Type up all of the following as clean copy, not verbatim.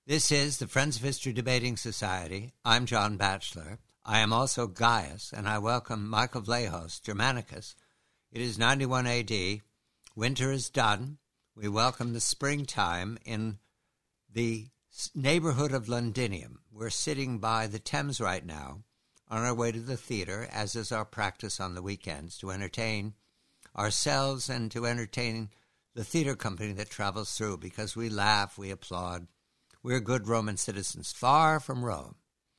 This is the Friends of History Debating Society. I'm John Batchelor. I am also Gaius, and I welcome Michael Vlahos, Germanicus. It is 91 AD. Winter is done. We welcome the springtime in the neighborhood of Londinium. We're sitting by the Thames right now on our way to the theater, as is our practice on the weekends, to entertain ourselves and to entertain the theater company that travels through, because we laugh, we applaud. We're good Roman citizens, far from Rome.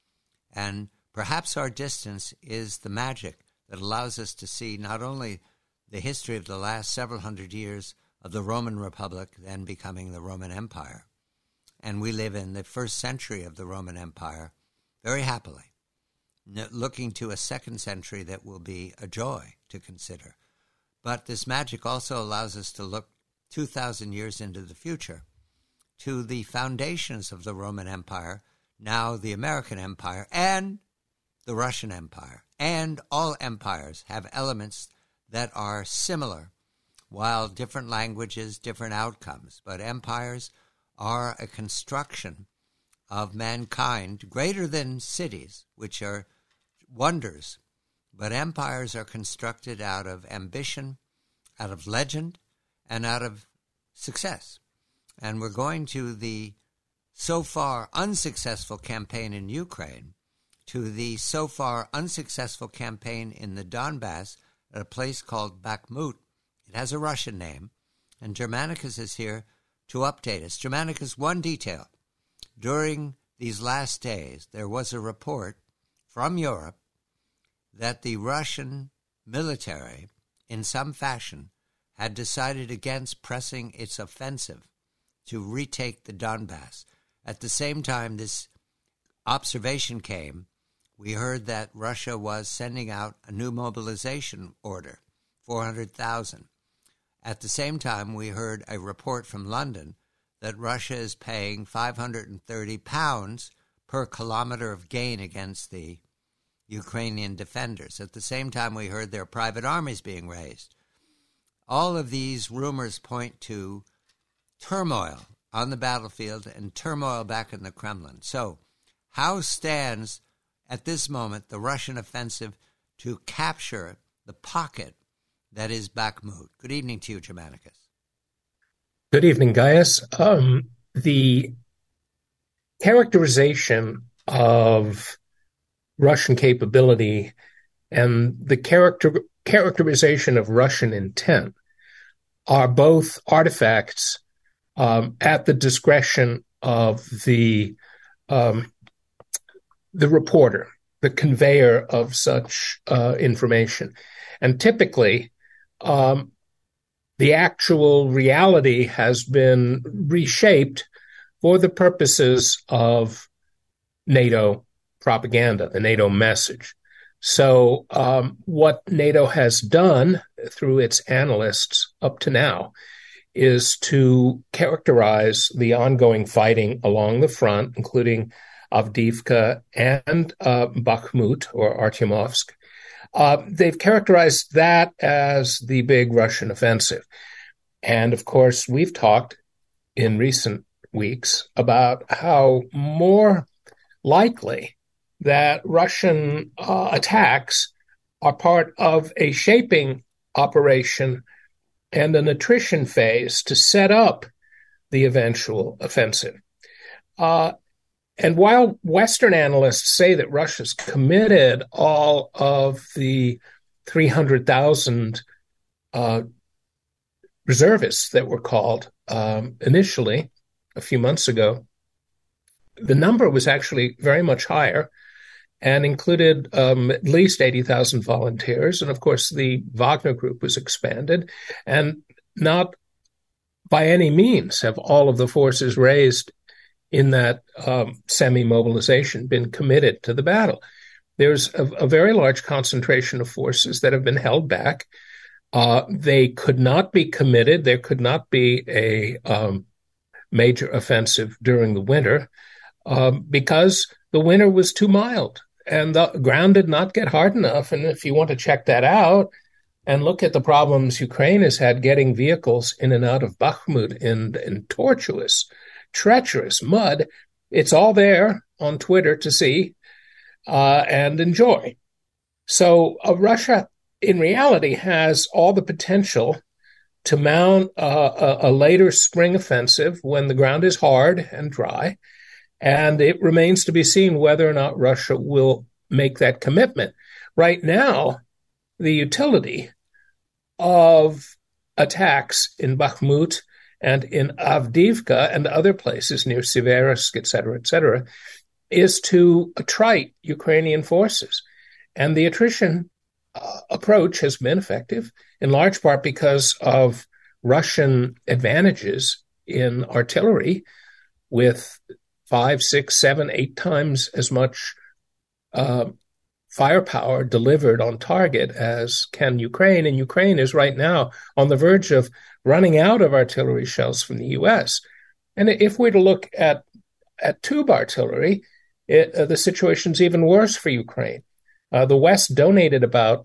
And perhaps our distance is the magic that allows us to see not only the history of the last several hundred years of the Roman Republic, then becoming the Roman Empire. And we live in the first century of the Roman Empire very happily, looking to a second century that will be a joy to consider. But this magic also allows us to look 2,000 years into the future, to the foundations of the Roman Empire, now the American Empire, and the Russian Empire. And all empires have elements that are similar, while different languages, different outcomes. But empires are a construction of mankind greater than cities, which are wonders. But empires are constructed out of ambition, out of legend, and out of success. And we're going to the so far unsuccessful campaign in Ukraine, to the so far unsuccessful campaign in the Donbass at a place called Bakhmut. It has a Russian name, and Germanicus is here to update us. Germanicus, one detail. During these last days, there was a report from Europe that the Russian military, in some fashion, had decided against pressing its offensive to retake the Donbass. At the same time this observation came, we heard that Russia was sending out a new mobilization order, 400,000. At the same time, we heard a report from London that Russia is paying £530 per kilometer of gain against the Ukrainian defenders. At the same time, we heard their private armies being raised. All of these rumors point to turmoil on the battlefield and turmoil back in the Kremlin. So, how stands at this moment the Russian offensive to capture the pocket that is Bakhmut? Good evening to you, Germanicus. Good evening, Gaius. The characterization of Russian capability and the characterization of Russian intent are both artifacts at the discretion of the reporter, the conveyor of such information. And typically, the actual reality has been reshaped for the purposes of NATO propaganda, the NATO message. So what NATO has done through its analysts up to now is to characterize the ongoing fighting along the front, including Avdiivka and Bakhmut or Artyomovsk. They've characterized that as the big Russian offensive. And of course, we've talked in recent weeks about how more likely that Russian attacks are part of a shaping operation and an attrition phase to set up the eventual offensive. And while Western analysts say that Russia's committed all of the 300,000 reservists that were called initially a few months ago, the number was actually very much higher and included at least 80,000 volunteers. And of course, the Wagner Group was expanded. And not by any means have all of the forces raised in that semi-mobilization been committed to the battle. There's a very large concentration of forces that have been held back. They could not be committed. There could not be a major offensive during the winter because the winter was too mild and the ground did not get hard enough. And if you want to check that out and look at the problems Ukraine has had getting vehicles in and out of Bakhmut in tortuous, treacherous mud, it's all there on Twitter to see and enjoy. So Russia, in reality, has all the potential to mount a later spring offensive when the ground is hard and dry. And it remains to be seen whether or not Russia will make that commitment. Right now, the utility of attacks in Bakhmut and in Avdiivka and other places near Seversk, et cetera, is to attrite Ukrainian forces. And the attrition approach has been effective, in large part because of Russian advantages in artillery with 5, 6, 7, 8 times as much firepower delivered on target as can Ukraine. And Ukraine is right now on the verge of running out of artillery shells from the U.S. And if we're to look at tube artillery, the situation's even worse for Ukraine. The West donated about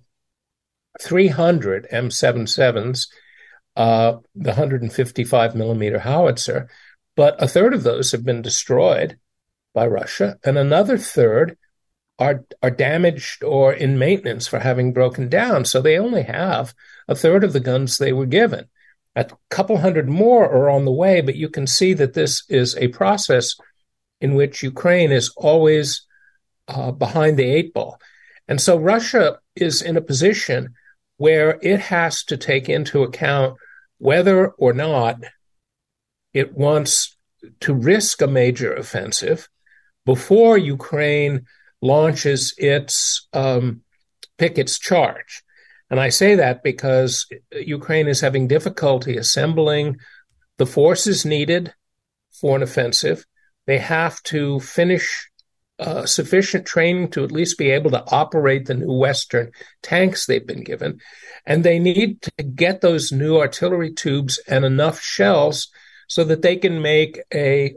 300 M77s, the 155 millimeter howitzer, but a third of those have been destroyed by Russia, and another third are damaged or in maintenance for having broken down. So they only have a third of the guns they were given. A couple hundred more are on the way, but you can see that this is a process in which Ukraine is always behind the 8 ball. And so Russia is in a position where it has to take into account whether or not it wants to risk a major offensive before Ukraine launches its pick its charge. And I say that because Ukraine is having difficulty assembling the forces needed for an offensive. They have to finish sufficient training to at least be able to operate the new Western tanks they've been given. And they need to get those new artillery tubes and enough shells so that they can make a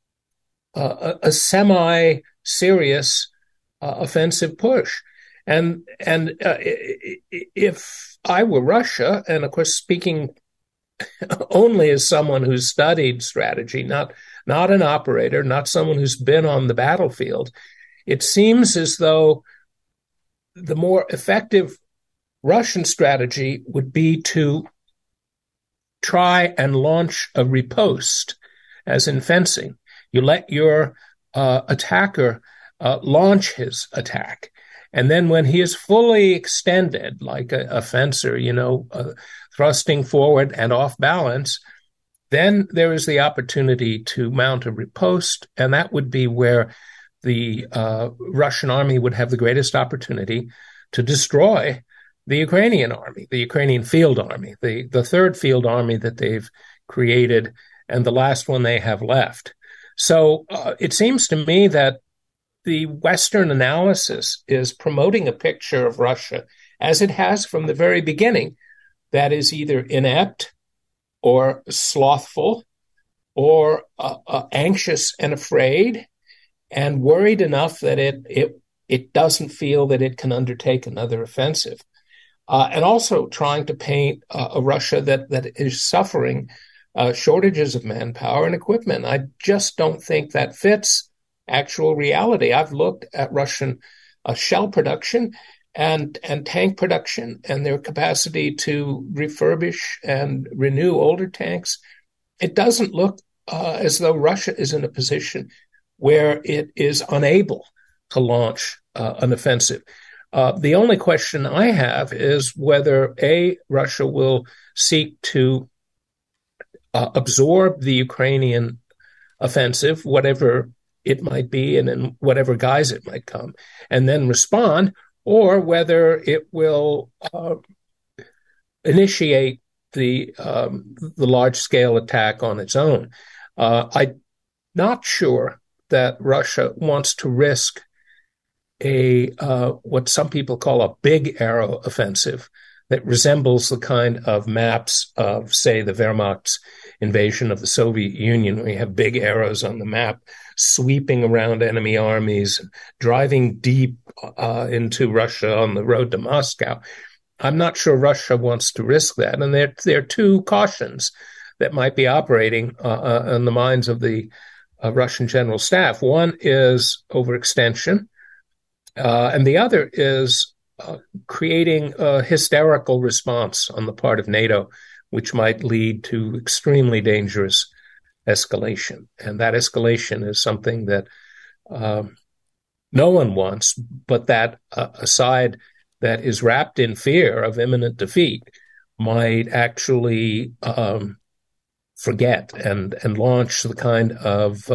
semi-serious offensive push. And if I were Russia, and of course speaking only as someone who's studied strategy, not an operator, not someone who's been on the battlefield, it seems as though the more effective Russian strategy would be to try and launch a riposte, as in fencing. You let your attacker launch his attack. And then when he is fully extended, like a fencer, thrusting forward and off balance, then there is the opportunity to mount a riposte, and that would be where the Russian army would have the greatest opportunity to destroy the Ukrainian army, the Ukrainian field army, the third field army that they've created, and the last one they have left. So it seems to me that the Western analysis is promoting a picture of Russia, as it has from the very beginning, that is either inept or slothful or anxious and afraid and worried enough that it doesn't feel that it can undertake another offensive. And also trying to paint a Russia that is suffering shortages of manpower and equipment. I just don't think that fits actual reality. I've looked at Russian shell production and tank production and their capacity to refurbish and renew older tanks. It doesn't look as though Russia is in a position where it is unable to launch an offensive. The only question I have is whether Russia will seek to absorb the Ukrainian offensive, whatever it might be and in whatever guise it might come, and then respond, or whether it will initiate the large-scale attack on its own. I'm not sure that Russia wants to risk what some people call a big arrow offensive that resembles the kind of maps of, say, the Wehrmacht's invasion of the Soviet Union, where you have big arrows on the map sweeping around enemy armies, driving deep into Russia on the road to Moscow. I'm not sure Russia wants to risk that. And there are two cautions that might be operating in the minds of the Russian General Staff. One is overextension, and the other is creating a hysterical response on the part of NATO, which might lead to extremely dangerous escalation. And that escalation is something that no one wants, but that a side that is wrapped in fear of imminent defeat might actually forget and launch the kind of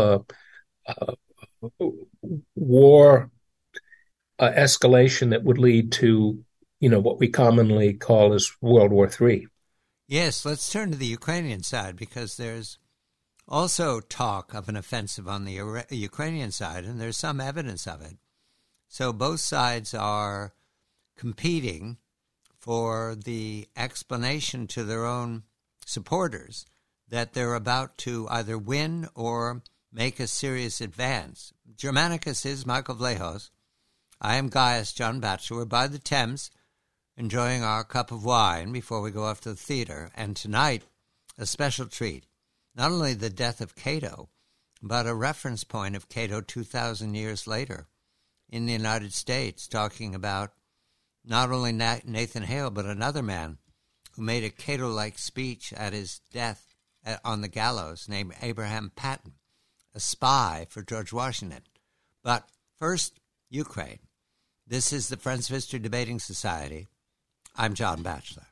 war escalation that would lead to, what we commonly call as World War III. Yes, let's turn to the Ukrainian side, because there's also talk of an offensive on the Ukrainian side, and there's some evidence of it. So both sides are competing for the explanation to their own supporters that they're about to either win or make a serious advance. Germanicus is Michael Vlahos. I am Gaius John Batchelor. We're by the Thames, enjoying our cup of wine before we go off to the theater. And tonight, a special treat. Not only the death of Cato, but a reference point of Cato 2,000 years later in the United States, talking about not only Nathan Hale, but another man who made a Cato-like speech at his death on the gallows, named Abraham Patton, a spy for George Washington. But first, Ukraine. This is the Friends of History Debating Society. I'm John Batchelor.